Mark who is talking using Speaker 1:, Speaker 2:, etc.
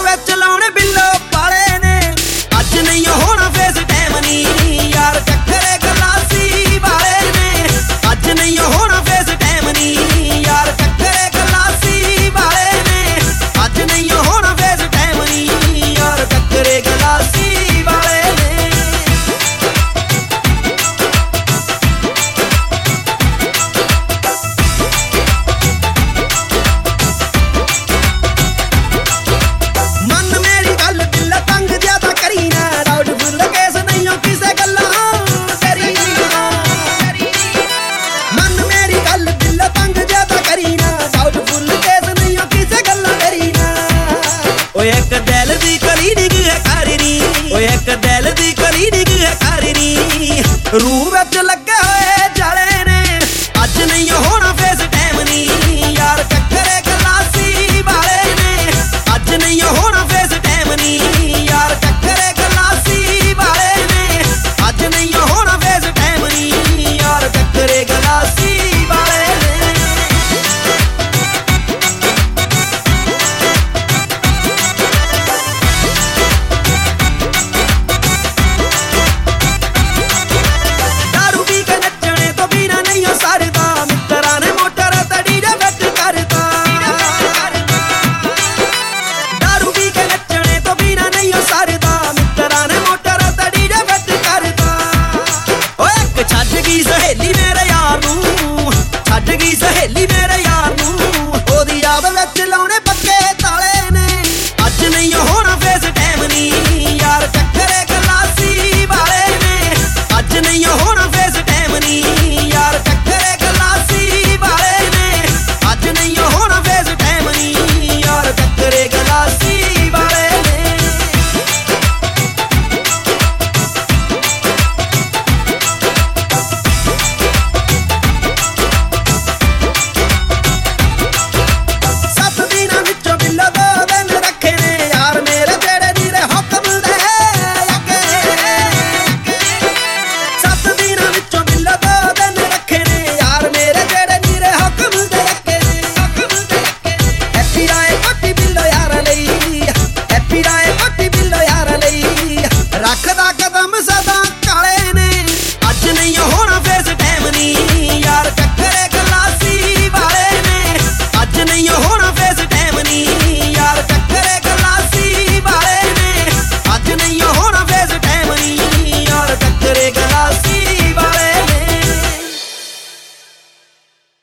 Speaker 1: ਵਿੱਚ ਲਾਉਣੇ ਬਿੱਲੋ ਪਾਲੇ ਨੇ ਅੱਜ ਨਹੀਂ ਹੋਣਾ ਫੇਸ ਟਾਈਮ ਨੀ ਯਾਰ ਚੱਕਰੇ ਗਲਾਸੀ ਵਾਲੇ ਨੇ ਅੱਜ ਨਹੀਂ ਹੋਣਾ ਫੇਸ ਟਾਈਮ ਨੀ ਯਾਰ ਚੱਕਰੇ ਗਲਾਸੀ ਵਾਲੇ ਨੇ ਅੱਜ ਨਹੀਂ ਹੋਣਾ ਫੇਸ ਟਾਈਮ ਨੀ ਯਾਰ ਚੱਕਰੇ ਗਲਾਸੀ ਵਾਲੇ ਨੇ ਮਨ ਮੇਰੀ ਗੱਲ ਦਿਲ ਤੰਗ ਜਿਆਦਾ ਕਰੀ ਨਾ ਡਾਊਟਫੁੱਲ ਕੇਸ ਨਹੀਂ ਕਿਸੇ ਗੱਲਾਂ ਕਰੀ ਮਨ ਮੇਰੀ ਗੱਲ ਦਿਲ ਤੰਗ ਜਿਆਦਾ ਕਰੀ ਨਾ ਡਾਊਟਫੁੱਲ ਕੇਸ ਨਹੀਂ ਕਿਸੇ ਗੱਲਾਂ ਕਰੀ ਨਾ ਓਏ ਇੱਕ ਦਿਲ ਦੀ ਕਲੀ ਡਿੱਗ ਹੈ ਕਰਨੀ ਓਏ ਇੱਕ ਦਿਲ ਦੀ ਕਲੀ ਡਿੱਗ ਹੈ ਕਰਨੀ ਰੂਹ ਵਿੱਚ ਲੱਗੇ